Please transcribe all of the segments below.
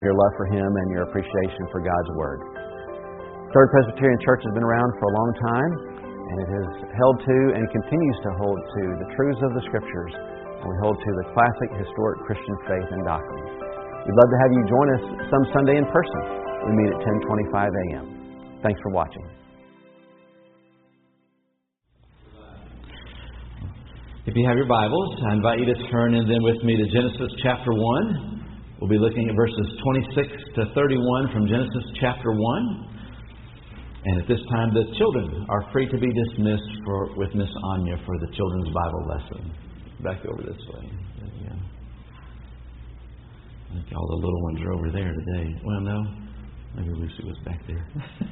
your love for Him and your appreciation for God's Word. Third Presbyterian Church has been around for a long time, and it has held to and continues to hold to the truths of the Scriptures, and we hold to the classic historic Christian faith and doctrines. We'd love to have you join us some Sunday in person. We meet at 10:25 a.m. Thanks for watching. If you have your Bibles, I invite you to turn in them with me to Genesis chapter 1. We'll be looking at verses 26 to 31 from Genesis chapter 1. And at this time, the children are free to be dismissed with Miss Anya for the children's Bible lesson. Back over this way. Yeah. I think all the little ones are over there today. Well, no. Maybe Lucy was back there.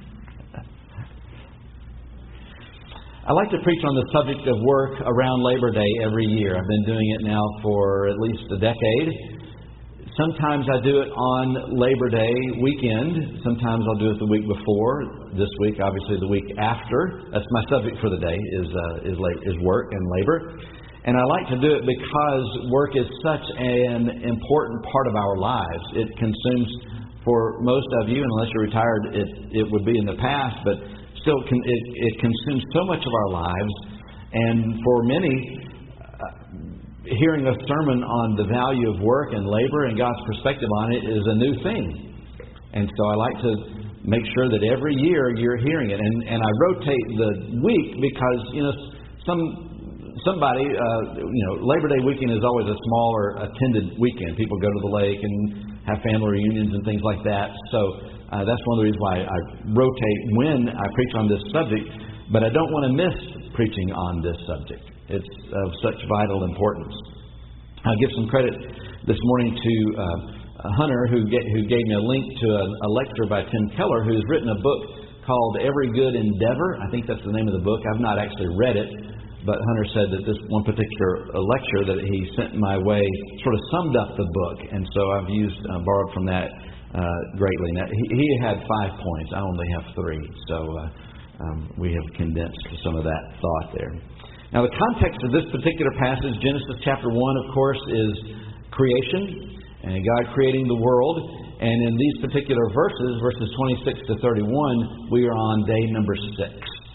I like to preach on the subject of work around Labor Day every year. I've been doing it now for at least a decade. Sometimes I do it on Labor Day weekend. Sometimes I'll do it the week before. This week, obviously, the week after. That's my subject for the day, is work and labor. And I like to do it because work is such an important part of our lives. It consumes, for most of you, unless you're retired, it would be in the past, but still it consumes so much of our lives. And for many, hearing a sermon on the value of work and labor and God's perspective on it is a new thing. And so I like to make sure that every year you're hearing it. And I rotate the week because, somebody, Labor Day weekend is always a smaller attended weekend. People go to the lake and have family reunions and things like that. So that's one of the reasons why I rotate when I preach on this subject. But I don't want to miss preaching on this subject. It's of such vital importance. I'll give some credit this morning to Hunter, who gave me a link to a lecture by Tim Keller, who's written a book called Every Good Endeavor. I think that's the name of the book. I've not actually read it, but Hunter said that this one particular lecture that he sent my way sort of summed up the book, and so I've borrowed from that greatly. Now, he had 5 points. I only have 3, so we have condensed some of that thought there. Now, the context of this particular passage, Genesis chapter 1, of course, is creation and God creating the world. And in these particular verses 26 to 31, we are on day number 6.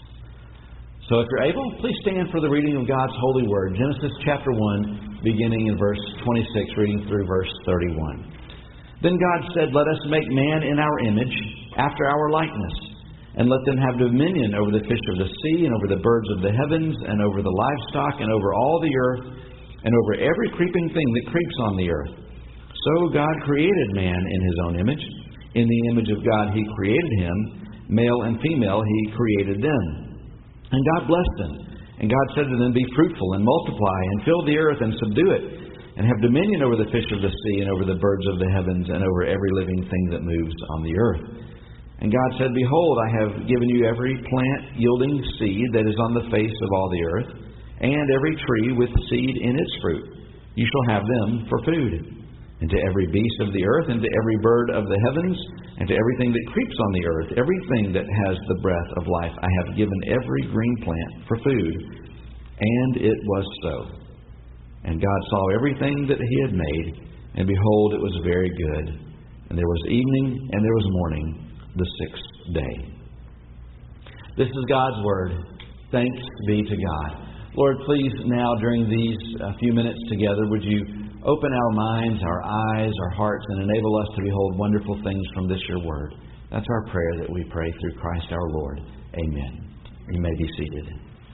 So if you're able, please stand for the reading of God's holy word. Genesis chapter 1, beginning in verse 26, reading through verse 31. Then God said, "Let us make man in our image, after our likeness, and let them have dominion over the fish of the sea, and over the birds of the heavens, and over the livestock, and over all the earth, and over every creeping thing that creeps on the earth." So God created man in His own image. In the image of God He created him. Male and female He created them. And God blessed them. And God said to them, "Be fruitful, and multiply, and fill the earth, and subdue it, and have dominion over the fish of the sea, and over the birds of the heavens, and over every living thing that moves on the earth." And God said, "Behold, I have given you every plant yielding seed that is on the face of all the earth, and every tree with seed in its fruit. You shall have them for food. And to every beast of the earth, and to every bird of the heavens, and to everything that creeps on the earth, everything that has the breath of life, I have given every green plant for food." And it was so. And God saw everything that He had made, and behold, it was very good. And there was evening, and there was morning, the 6th day. This is God's Word. Thanks be to God. Lord, please now during these few minutes together, would you open our minds, our eyes, our hearts, and enable us to behold wonderful things from this your Word. That's our prayer that we pray through Christ our Lord. Amen. You may be seated.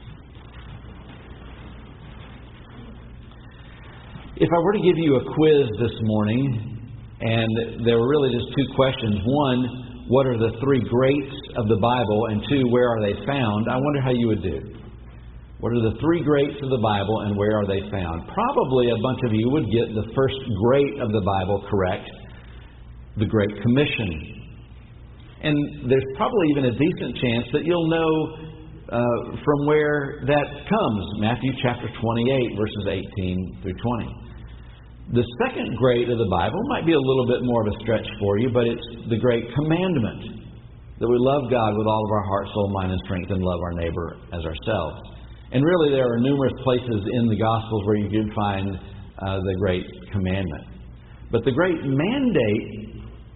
If I were to give you a quiz this morning, and there were really just 2 questions. One, what are the 3 greats of the Bible? And 2, where are they found? I wonder how you would do. What are the 3 greats of the Bible, and where are they found? Probably a bunch of you would get the first great of the Bible correct, the Great Commission. And there's probably even a decent chance that you'll know from where that comes. Matthew chapter 28, verses 18 through 20. The second great of the Bible might be a little bit more of a stretch for you, but it's the Great Commandment, that we love God with all of our heart, soul, mind, and strength, and love our neighbor as ourselves. And really there are numerous places in the Gospels where you can find the Great Commandment. But the Great Mandate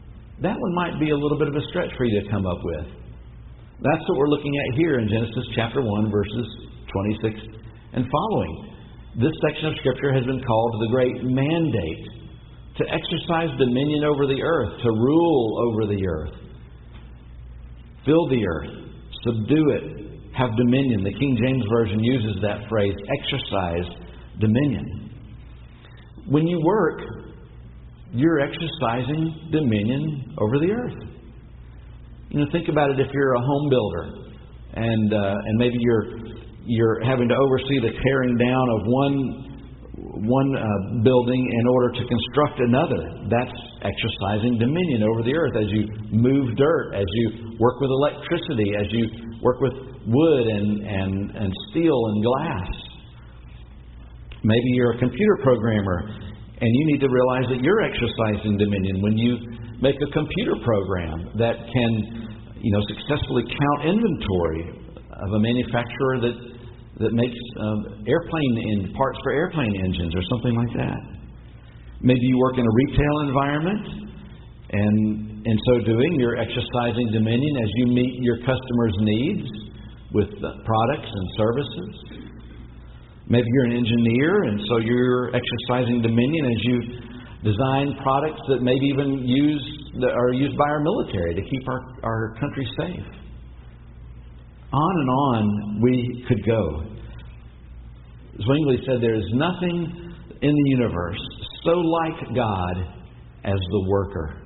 that one might be a little bit of a stretch for you to come up with. That's what we're looking at here in Genesis chapter 1, verses 26 and following. This section of Scripture has been called the Great Mandate, to exercise dominion over the earth, to rule over the earth, fill the earth, subdue it, have dominion. The King James Version uses that phrase, exercise dominion. When you work, you're exercising dominion over the earth. Think about it if you're a home builder and maybe you're having to oversee the tearing down of one building in order to construct another. That's exercising dominion over the earth as you move dirt, as you work with electricity, as you work with wood and steel and glass. Maybe you're a computer programmer and you need to realize that you're exercising dominion when you make a computer program that can successfully count inventory of a manufacturer that makes airplane parts for airplane engines or something like that. Maybe you work in a retail environment, and in so doing, you're exercising dominion as you meet your customers' needs with products and services. Maybe you're an engineer, and so you're exercising dominion as you design products that maybe even are used by our military to keep our country safe. On and on we could go. Zwingli said there is nothing in the universe so like God as the worker.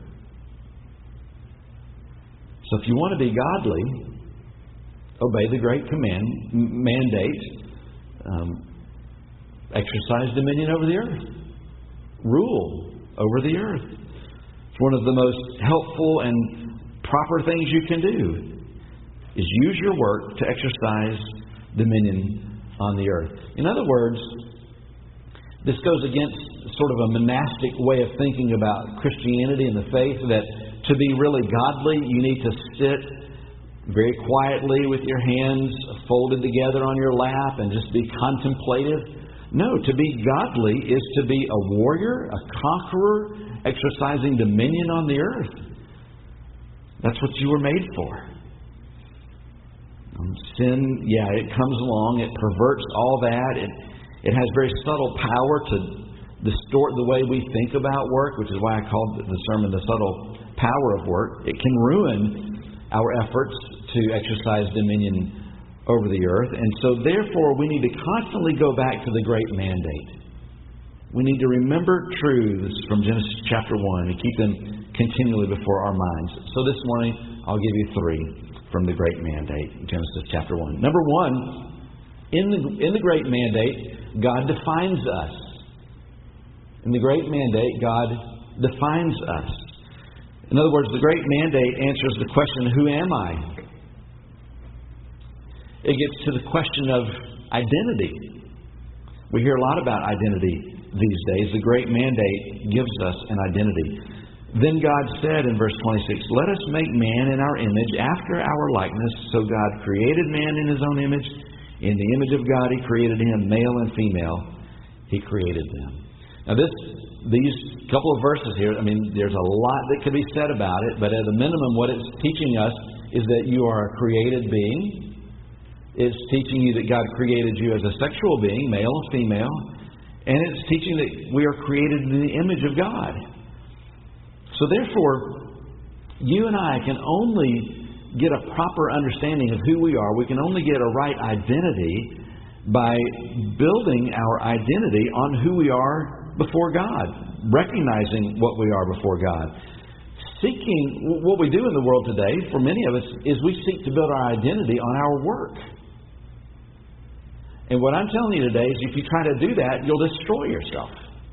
So if you want to be godly, obey the great mandate. Exercise dominion over the earth. Rule over the earth. It's one of the most helpful and proper things you can do, is use your work to exercise dominion on the earth. In other words, this goes against sort of a monastic way of thinking about Christianity and the faith, that to be really godly, you need to sit very quietly with your hands folded together on your lap and just be contemplative. No, to be godly is to be a warrior, a conqueror, exercising dominion on the earth. That's what you were made for. Sin, it comes along, it perverts all that. It has very subtle power to distort the way we think about work, which is why I called the sermon The Subtle Power of Work. It can ruin our efforts to exercise dominion over the earth. And so therefore we need to constantly go back to the great mandate. We need to remember truths from Genesis chapter 1 and keep them continually before our minds. So this morning I'll give you 3 from the great mandate, Genesis chapter 1. Number 1, in the great mandate, God defines us. In the great mandate, God defines us. In other words, the great mandate answers the question, who am I? It gets to the question of identity. We hear a lot about identity these days. The great mandate gives us an identity. Then God said in verse 26, let us make man in our image, after our likeness. So God created man in His own image. In the image of God He created him, male and female. He created them. Now these couple of verses here, there's a lot that could be said about it, but at a minimum what it's teaching us is that you are a created being. It's teaching you that God created you as a sexual being, male and female. And it's teaching that we are created in the image of God. So therefore, you and I can only get a proper understanding of who we are. We can only get a right identity by building our identity on who we are before God, recognizing what we are before God. Seeking, what we do in the world today, for many of us, is we seek to build our identity on our work. And what I'm telling you today is if you try to do that, you'll destroy yourself.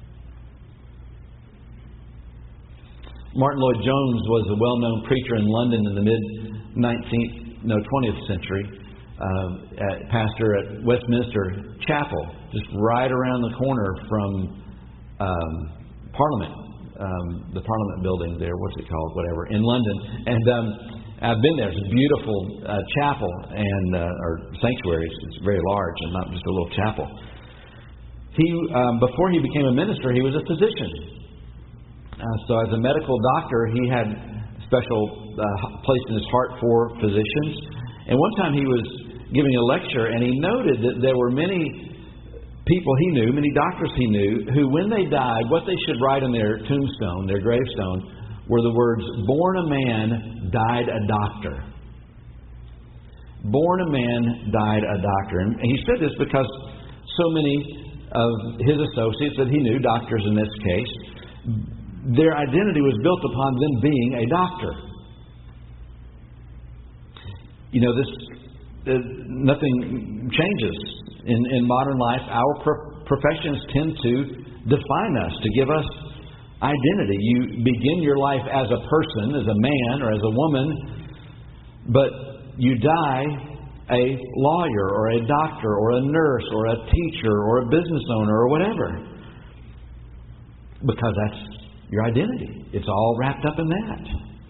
Martin Lloyd-Jones was a well-known preacher in London in the mid-20th century, pastor at Westminster Chapel, just right around the corner from Parliament, the Parliament building there, what's it called, whatever, in London. And I've been there. It's a beautiful chapel or sanctuary. It's very large and not just a little chapel. He, before he became a minister, he was a physician. So as a medical doctor, he had special place in his heart for physicians. And one time he was giving a lecture, and he noted that there were many people he knew, many doctors he knew, who when they died, what they should write on their tombstone, their gravestone, were the words, "Born a man, died a doctor." Born a man, died a doctor. And he said this because so many of his associates that he knew, doctors in this case, their identity was built upon them being a doctor. You know, nothing changes. In modern life, our professions tend to define us, to give us identity. You begin your life as a person, as a man or as a woman, but you die a lawyer or a doctor or a nurse or a teacher or a business owner or whatever, because that's your identity. It's all wrapped up in that.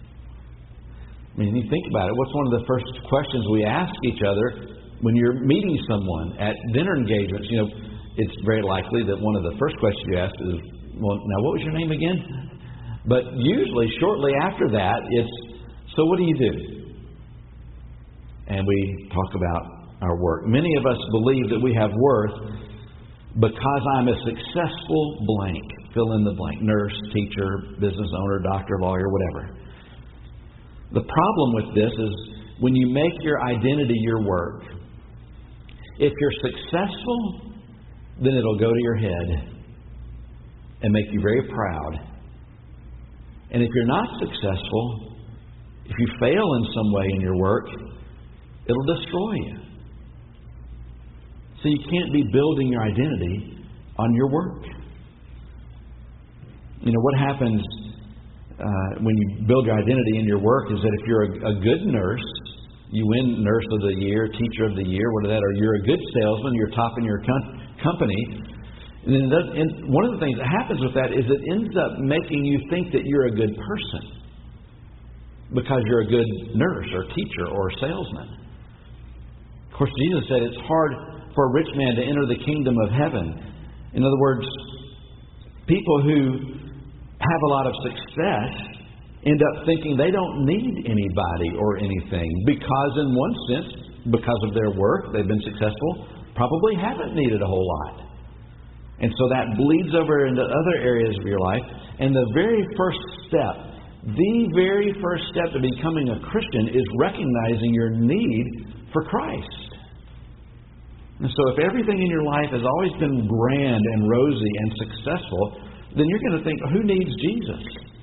I mean, you think about it. What's one of the first questions we ask each other when you're meeting someone at dinner engagements? You know, it's very likely that one of the first questions you ask is, "Well, now what was your name again?" But usually, shortly after that, it's, "So what do you do?" And we talk about our work. Many of us believe that we have worth because I'm a successful blank. Fill in the blank. Nurse, teacher, business owner, doctor, lawyer, whatever. The problem with this is when you make your identity your work, if you're successful, then it'll go to your head and make you very proud. And if you're not successful, if you fail in some way in your work, it'll destroy you. So you can't be building your identity on your work. You know, what happens when you build your identity in your work is that if you're a good nurse, you win Nurse of the Year, Teacher of the Year, what are that? Or you're a good salesman, you're top in your company. And one of the things that happens with that is it ends up making you think that you're a good person because you're a good nurse or teacher or salesman. Of course, Jesus said it's hard for a rich man to enter the kingdom of heaven. In other words, people who have a lot of success end up thinking they don't need anybody or anything because in one sense, because of their work, they've been successful, probably haven't needed a whole lot. And so that bleeds over into other areas of your life. And the very first step to becoming a Christian is recognizing your need for Christ. And so if everything in your life has always been grand and rosy and successful, then you're going to think, who needs Jesus?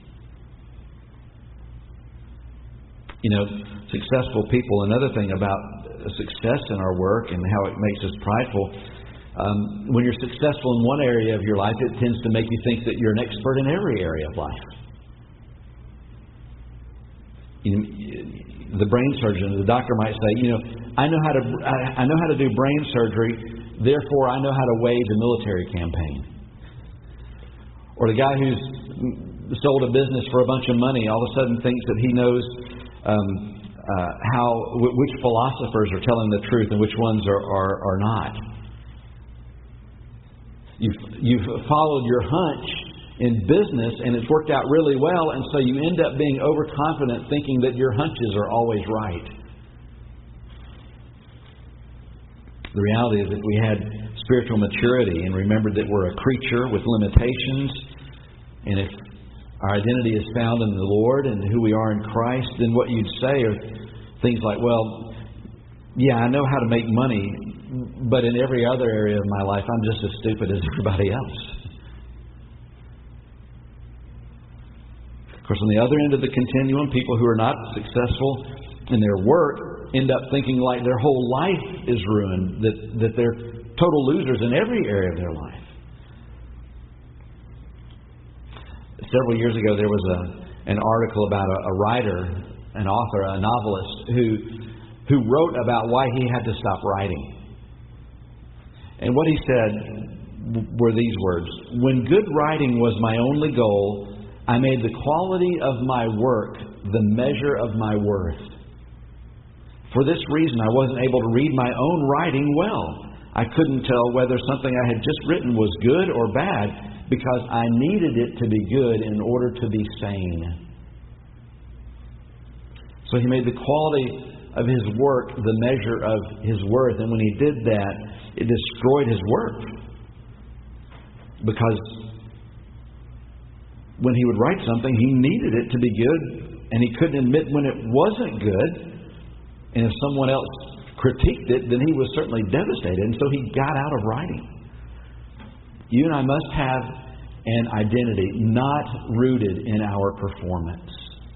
You know, successful people, another thing about success in our work and how it makes us prideful, when you're successful in one area of your life, it tends to make you think that you're an expert in every area of life. You know, the brain surgeon, the doctor might say, you know, I know how to do brain surgery, therefore I know how to wage a military campaign. Or the guy who's sold a business for a bunch of money all of a sudden thinks that he knows which philosophers are telling the truth and which ones are not. You've followed your hunch in business and it's worked out really well, and so you end up being overconfident thinking that your hunches are always right. The reality is if we had spiritual maturity and remembered that we're a creature with limitations, and if our identity is found in the Lord and who we are in Christ, then what you'd say are things like, well, yeah, I know how to make money, but in every other area of my life, I'm just as stupid as everybody else. Of course, on the other end of the continuum, people who are not successful in their work end up thinking like their whole life is ruined, that they're total losers in every area of their life. Several years ago, there was an article about a writer, an author, a novelist who wrote about why he had to stop writing. And what he said were these words: "When good writing was my only goal, I made the quality of my work the measure of my worth. For this reason, I wasn't able to read my own writing well. I couldn't tell whether something I had just written was good or bad because I needed it to be good in order to be sane." So He made the quality of His work the measure of His worth. And when He did that, it destroyed His work. Because when He would write something, He needed it to be good, and He couldn't admit when it wasn't good. And if someone else critiqued it, then He was certainly devastated. And so He got out of writing. You and I must have an identity not rooted in our performance.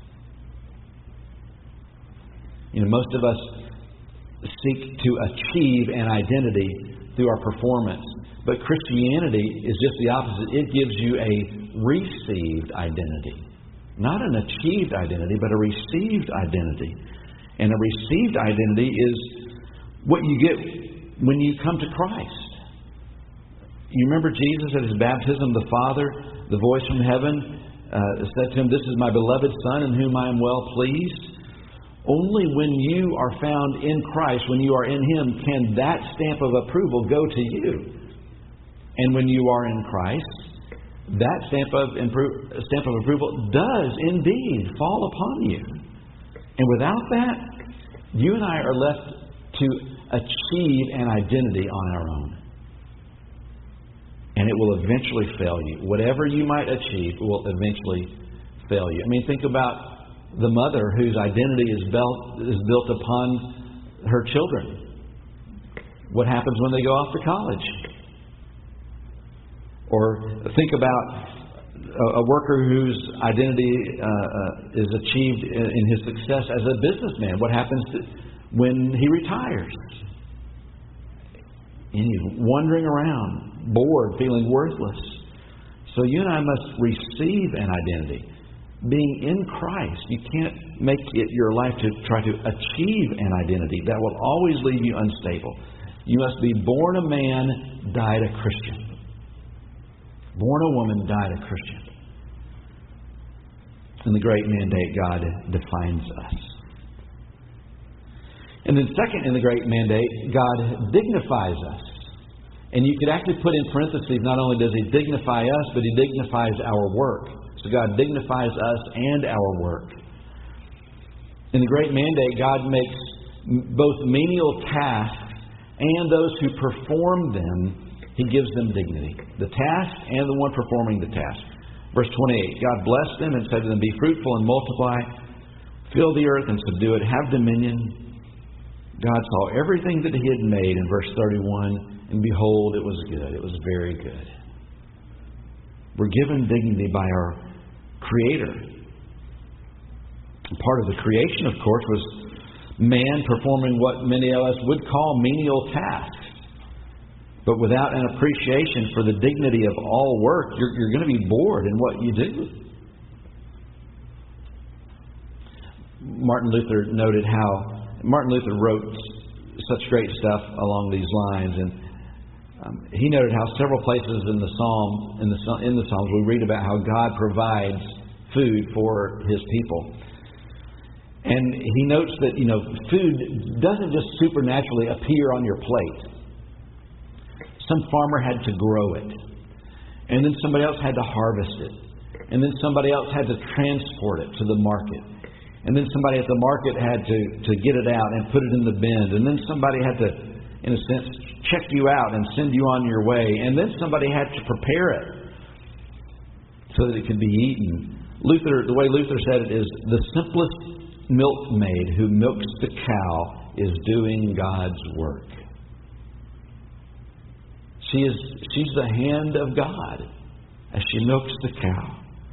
Most of us seek to achieve an identity through our performance. But Christianity is just the opposite. It gives you a received identity. Not an achieved identity, but a received identity. And a received identity is what you get when you come to Christ. You remember Jesus at His baptism, the Father, the voice from heaven, said to Him, "This is my beloved Son in whom I am well pleased." Only when you are found in Christ, when you are in Him, can that stamp of approval go to you. And when you are in Christ, that stamp of approval does indeed fall upon you. And without that, you and I are left to achieve an identity on our own. And it will eventually fail you. Whatever you might achieve will eventually fail you. Think about the mother whose identity is built upon her children. What happens when they go off to college? Or think about a worker whose identity is achieved in his success as a businessman. What happens when he retires? And he's wandering around, bored, feeling worthless. So you and I must receive an identity. Being in Christ, you can't make it your life to try to achieve an identity. That will always leave you unstable. You must be born a man, died a Christian. Born a woman, died a Christian. In the great mandate, God defines us. And then second, in the great mandate, God dignifies us. And you could actually put in parentheses, not only does He dignify us, but He dignifies our work. So God dignifies us and our work. In the great mandate, God makes both menial tasks and those who perform them, He gives them dignity. The task and the one performing the task. Verse 28, God blessed them and said to them, "Be fruitful and multiply, fill the earth and subdue it, have dominion." God saw everything that He had made in verse 31, and behold, it was good. It was very good. We're given dignity by our Creator. Part of the creation, of course, was man performing what many of us would call menial tasks. But without an appreciation for the dignity of all work, you're going to be bored in what you do. Martin Luther wrote such great stuff along these lines, and he noted how several places in the Psalms we read about how God provides food for His people. And he notes that food doesn't just supernaturally appear on your plate. Some farmer had to grow it, and then somebody else had to harvest it, and then somebody else had to transport it to the market, and then somebody at the market had to get it out and put it in the bin, and then somebody had to, in a sense, check you out and send you on your way, and then somebody had to prepare it so that it could be eaten. The way Luther said it is, the simplest milkmaid who milks the cow is doing God's work. She's the hand of God as she milks the cow.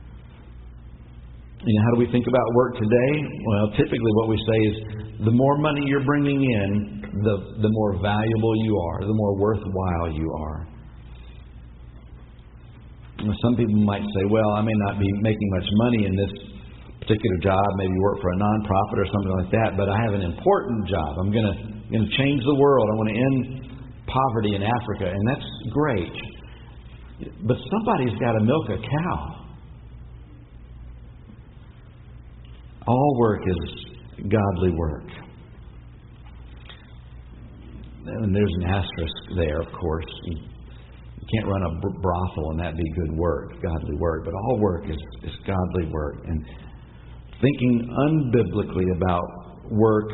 How do we think about work today? Well, typically what we say is the more money you're bringing in, the more valuable you are, the more worthwhile you are. Some people might say, well, I may not be making much money in this particular job, maybe work for a nonprofit or something like that, but I have an important job. I'm going to change the world. I want to end poverty in Africa, and that's great. But somebody's got to milk a cow. All work is godly work. And there's an asterisk there, of course. You can't run a brothel and that be good work, godly work. But all work is godly work. And thinking unbiblically about work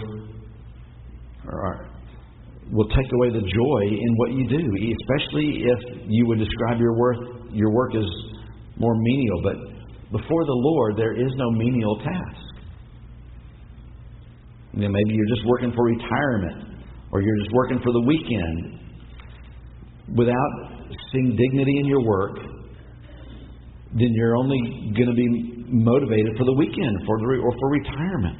will take away the joy in what you do, especially if you would describe your work as more menial. But before the Lord, there is no menial task. Maybe you're just working for retirement, or you're just working for the weekend. Without seeing dignity in your work, then you're only going to be motivated for the weekend or for retirement.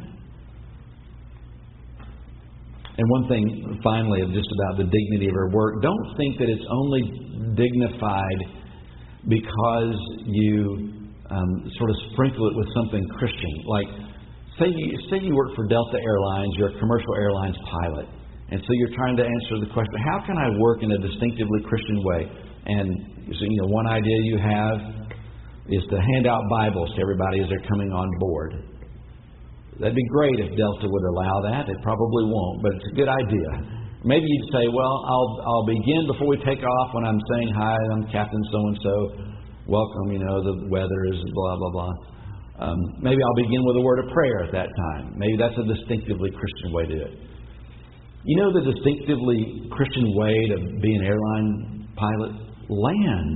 And one thing, finally, just about the dignity of our work, don't think that it's only dignified because you sort of sprinkle it with something Christian. Like, say you work for Delta Airlines, you're a commercial airlines pilot, and so you're trying to answer the question, how can I work in a distinctively Christian way? And so, one idea you have is to hand out Bibles to everybody as they're coming on board. That'd be great if Delta would allow that. It probably won't, but it's a good idea. Maybe you'd say, well, I'll begin before we take off when I'm saying, hi, I'm Captain so-and-so. Welcome, the weather is blah, blah, blah. Maybe I'll begin with a word of prayer at that time. Maybe that's a distinctively Christian way to do it. The distinctively Christian way to be an airline pilot? Land.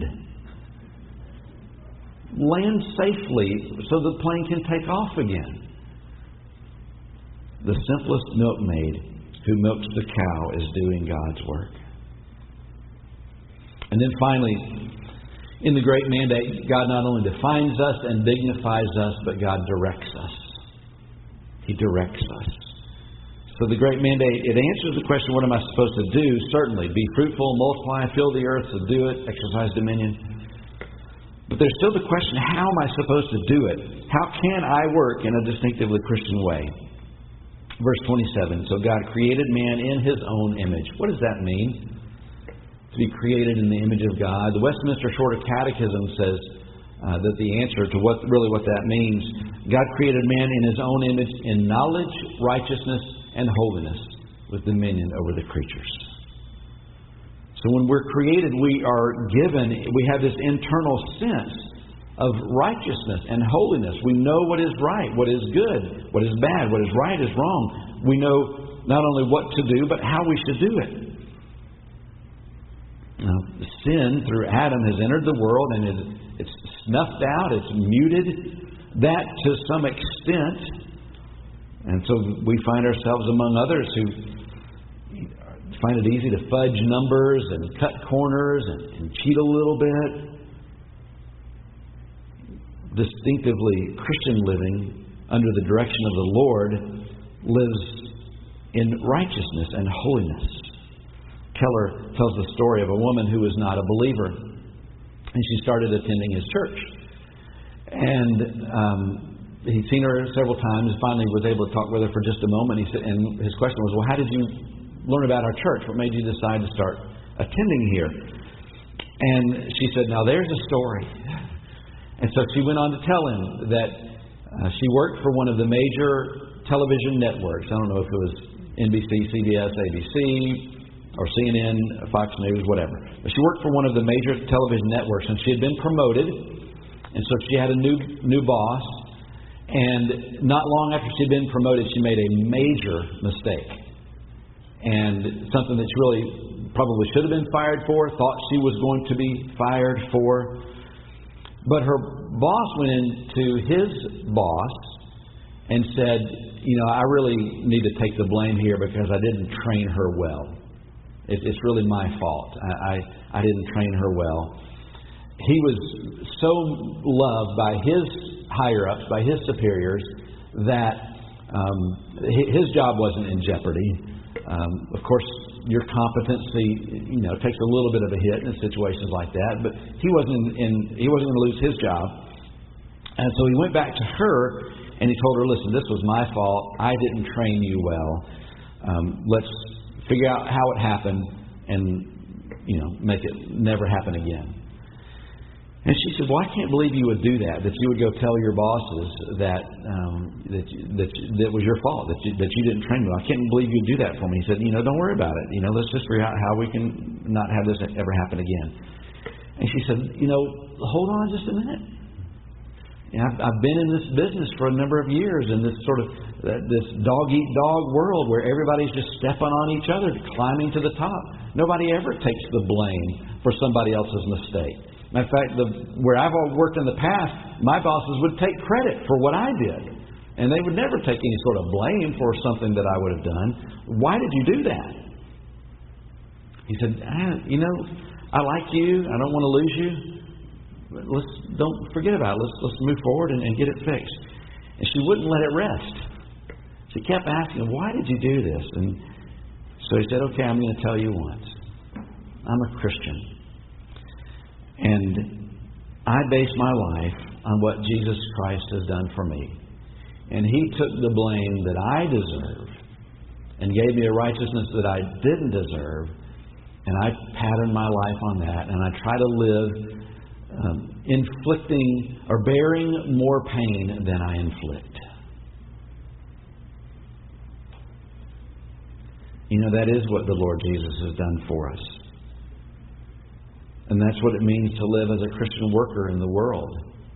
Land safely so the plane can take off again. The simplest milkmaid who milks the cow is doing God's work. And then finally, in the great mandate, God not only defines us and dignifies us, but God directs us. He directs us. So the great mandate, it answers the question, what am I supposed to do? Certainly, be fruitful, multiply, fill the earth, subdue it, exercise dominion. But there's still the question, how am I supposed to do it? How can I work in a distinctively Christian way? Verse 27, so God created man in His own image. What does that mean? To be created in the image of God. The Westminster Shorter Catechism says that the answer to what that means, God created man in His own image in knowledge, righteousness, and holiness, with dominion over the creatures. So when we're created, we have this internal sense of righteousness and holiness. We know what is right, what is good, what is bad, what is right, is wrong. We know not only what to do, but how we should do it. Now, sin through Adam has entered the world, and it's snuffed out, it's muted that to some extent. And so we find ourselves among others who find it easy to fudge numbers and cut corners and cheat a little bit. Distinctively Christian living under the direction of the Lord lives in righteousness and holiness. Keller tells the story of a woman who was not a believer, and she started attending his church. And he'd seen her several times, and finally was able to talk with her for just a moment. He said, and his question was, well, how did you learn about our church? What made you decide to start attending here? And she said, now there's a story. And so she went on to tell him that she worked for one of the major television networks. I don't know if it was NBC, CBS, ABC, or CNN, Fox News, whatever. But she worked for one of the major television networks, and she had been promoted. And so she had a new boss. And not long after she'd been promoted, she made a major mistake. And something that she really probably should have been fired for, thought she was going to be fired for. But her boss went into his boss and said, I really need to take the blame here because I didn't train her well. It's really my fault. I didn't train her well. He was so loved by his higher-ups, by his superiors, that his job wasn't in jeopardy. Of course, your competency, takes a little bit of a hit in situations like that. But he wasn't going to lose his job, and so he went back to her and he told her, "Listen, this was my fault. I didn't train you well. Let's figure out how it happened and make it never happen again." And she said, "Well, I can't believe you would do that. That you would go tell your bosses that was your fault. That you didn't train me. I can't believe you'd do that for me." He said, "Don't worry about it. Let's just figure out how we can not have this ever happen again." And she said, "Hold on just a minute. I've been in this business for a number of years in this sort of this dog-eat-dog world where everybody's just stepping on each other, climbing to the top. Nobody ever takes the blame for somebody else's mistake. Matter of fact, where I've worked in the past, my bosses would take credit for what I did. And they would never take any sort of blame for something that I would have done. Why did you do that? He said, I like you. I don't want to lose you. Don't forget about it. Let's move forward and get it fixed. And she wouldn't let it rest. She kept asking, why did you do this? And so he said, okay, I'm going to tell you once. I'm a Christian. And I base my life on what Jesus Christ has done for me. And He took the blame that I deserve and gave me a righteousness that I didn't deserve. And I pattern my life on that. And I try to live inflicting or bearing more pain than I inflict. That is what the Lord Jesus has done for us. And that's what it means to live as a Christian worker in the world.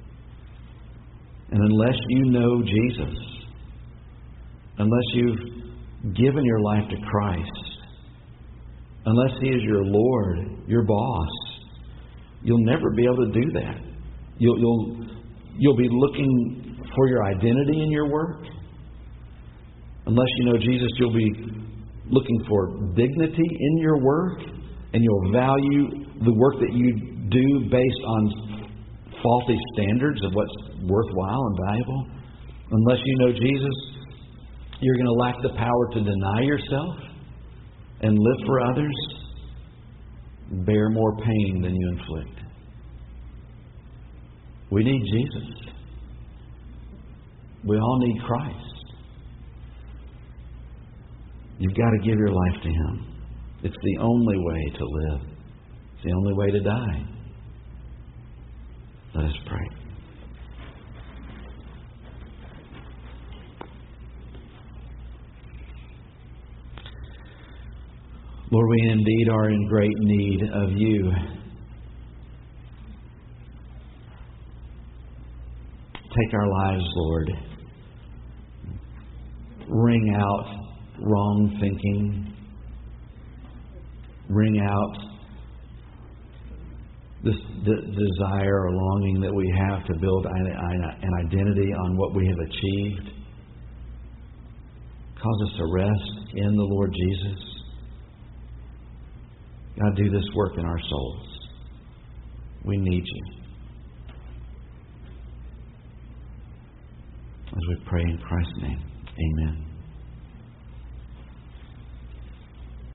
And unless you know Jesus, unless you've given your life to Christ, unless He is your Lord, your boss, you'll never be able to do that. You'll be looking for your identity in your work. Unless you know Jesus, you'll be looking for dignity in your work, and you'll value the work that you do based on faulty standards of what's worthwhile and valuable. Unless you know Jesus, you're going to lack the power to deny yourself and live for others, bear more pain than you inflict. We need Jesus. We all need Christ. You've got to give your life to Him. It's the only way to live. It's the only way to die. Let us pray. Lord, we indeed are in great need of You. Take our lives, Lord. Wring out wrong thinking. Wring out this desire or longing that we have to build an identity on what we have achieved. Cause us to rest in the Lord Jesus. God, do this work in our souls. We need You. As we pray in Christ's name, amen.